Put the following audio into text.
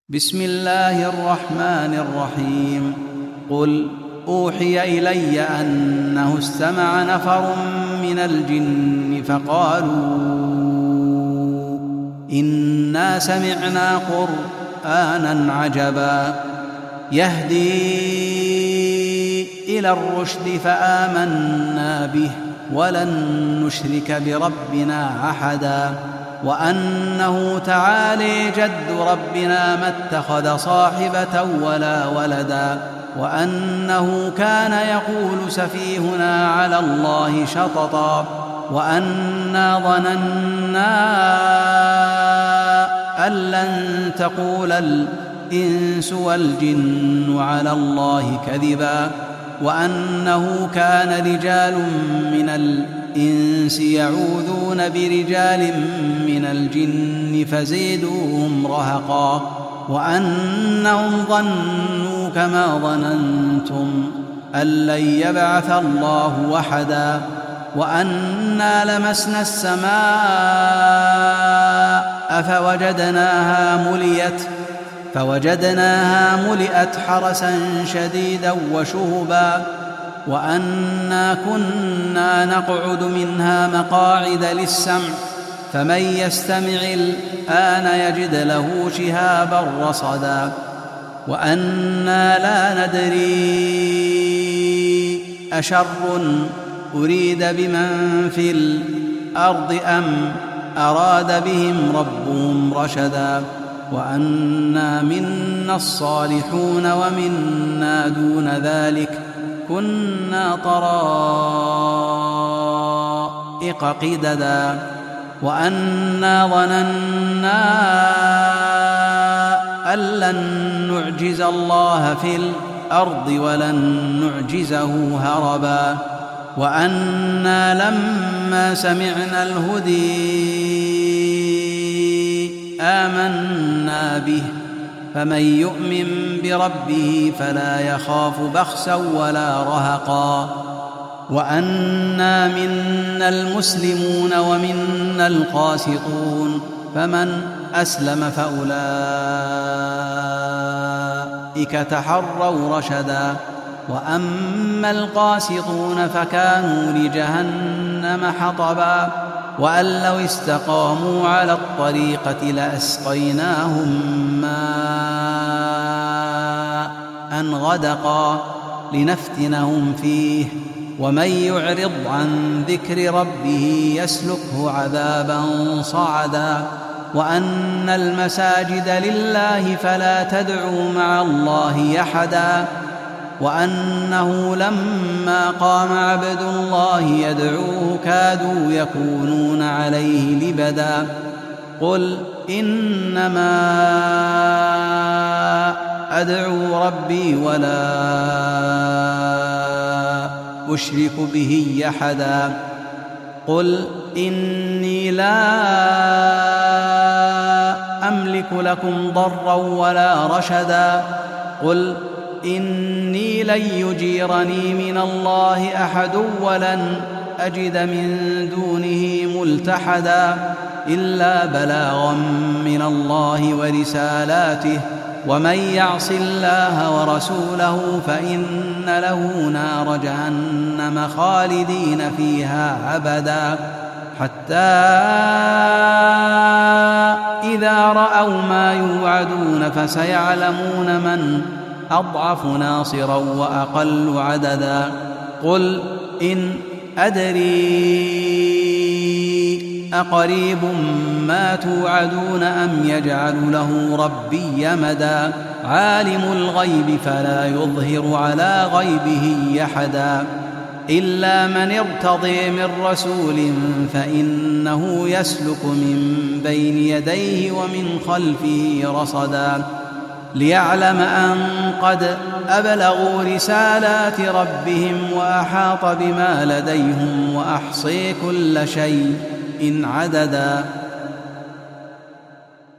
بسم الله الرحمن الرحيم. قل أوحي إلي أنه استمع نفر من الجن فقالوا إنا سمعنا قرآنا عجبا يهدي إلى الرشد فآمنا به ولن نشرك بربنا أحدا وأنه تعالي جد ربنا ما اتخذ صاحبة ولا ولدا وأنه كان يقول سفيهنا على الله شططا وأنا ظننا أن لن تقول الإنس والجن على الله كذبا وأنه كان رجال من الإنس يعوذون برجال من الجن فزيدوهم رهقا وأنهم ظنوا كما ظننتم أن لن يبعث الله وحدا وأنا لمسنا السماء فوجدناها ملئت حرسا شديدا وشهبا وأنا كنا نقعد منها مقاعد للسمع فمن يستمع الآن يجد له شهابا رصدا وأنا لا ندري أشر أريد بمن في الأرض أم أراد بهم ربهم رشدا وأنا منا الصالحون ومنا دون ذلك كنا طرائق قددا وأنا ظننا أن لن نعجز الله في الأرض ولن نعجزه هربا وأنا لما سمعنا الهدي آمنا به فمن يؤمن بربه فلا يخاف بخسا ولا رهقا وأنا منا المسلمون ومنا القاسطون فمن أسلم فأولئك تحروا رشدا وأما القاسطون فكانوا لجهنم حطبا وأن لو استقاموا على الطريقة لأسقيناهم ماء غدقا لنفتنهم فيه ومن يعرض عن ذكر ربه يسلكه عذابا صعدا وأن المساجد لله فلا تدعوا مع الله أحدا وأنه لما قام عبد الله يدعوه كادوا يكونون عليه لبدا قل إنما أدعو ربي ولا أشرك به أحدا قل إني لا أملك لكم ضرا ولا رشدا قل إني لن يجيرني من الله أحد ولن أجد من دونه ملتحدا إلا بلاغا من الله ورسالاته ومن يعص الله ورسوله فإن له نار جهنم خالدين فيها أبدا حتى إذا رأوا ما يوعدون فسيعلمون من أضعف ناصرا وأقل عددا قل إن أدري أقريب ما توعدون أم يجعل له ربي يمدا عالم الغيب فلا يظهر على غيبه أحدا إلا من ارتضي من رسول فإنه يسلك من بين يديه ومن خلفه رصدا ليعلم أن قد أبلغوا رسالات ربهم وأحاط بما لديهم وأحصي كل شيء عددا